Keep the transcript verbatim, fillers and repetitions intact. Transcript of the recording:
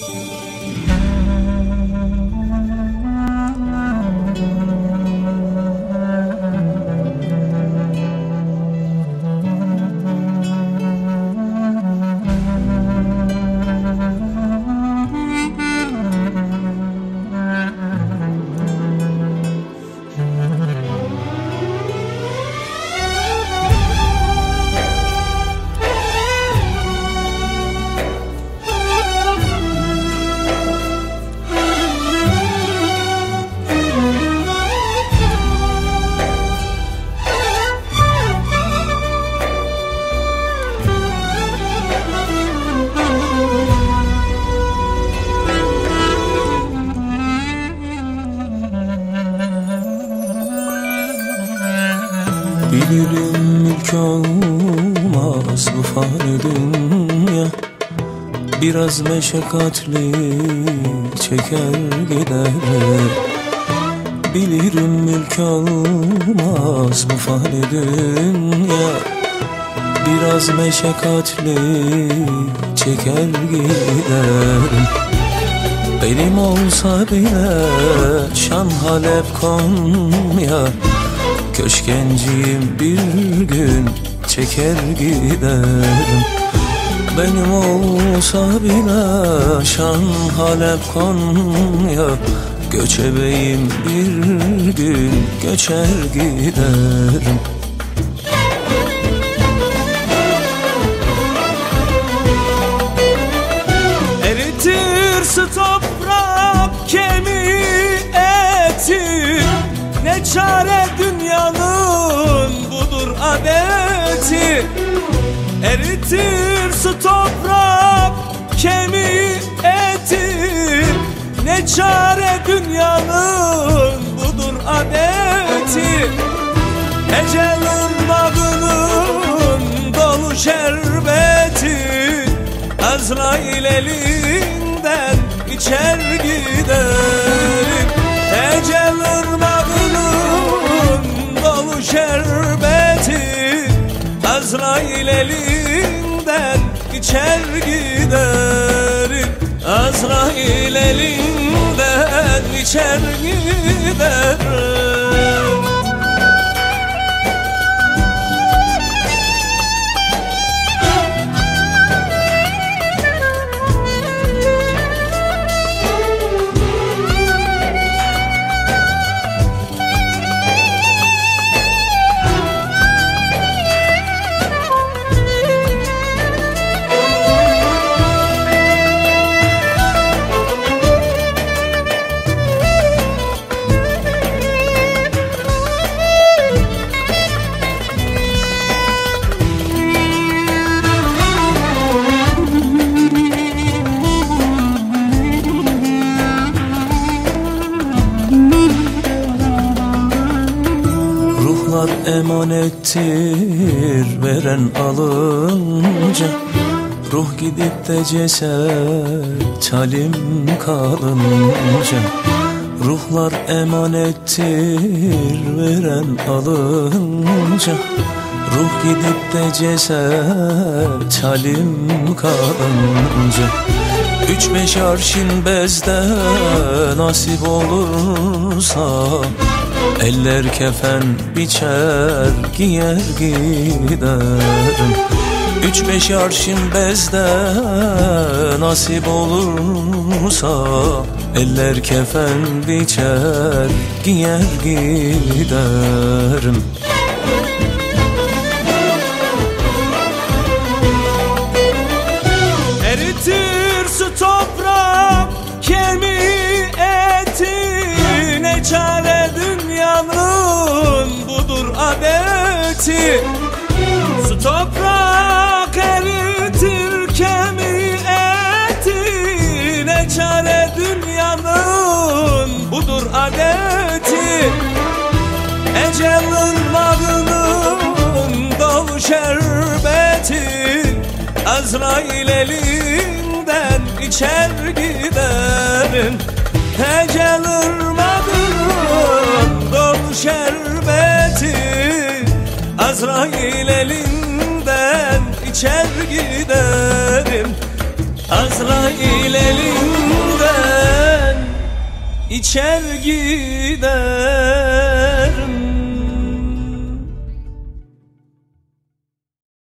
Bilirim mülk olmaz bu fani dünya, biraz meşakkatli çeker gider. Bilirim mülk olmaz bu fani dünya, biraz meşakkatli çeker gider. Benim olsa bile Şan, Halep, Konya, köşkenciyim bir gün çeker giderim. Benim olsa bile Şan, Halep, Konya, göçebeyim bir gün göçer giderim. Eritir toprak kemiği eti, ne çare dünyanın budur adeti. Eritir su toprak kemiği eti, ne çare dünyanın budur adeti. Ecelin bağının dolu şerbeti, Azrail elinden içer giderim. Ecelin bağının dolu şerbeti, Azrail elinden içer giderim. Azrail elinden içer giderim. Ruhlar emanettir veren alınca, ruh gidip de ceset halim kalınca. Ruhlar emanettir veren alınca, ruh gidip de ceset halim kalınca. Üç beş arşın bezde nasip olursa, eller kefen biçer giyer giderim. Üç beş arşın bezde nasip olursa, eller kefen biçer giyer giderim. Eritir su toprak kemiği eti, ne çare dünyanın budur adeti. Su toprak eritir kemiği eti, ne çare dünyanın budur adeti. Ecelin bağının dolu şerbeti, Azrail elinden içer giderim. Ecelin bağının dolu şerbeti, Azrail elinden içer giderim. Azrail elinden içer giderim.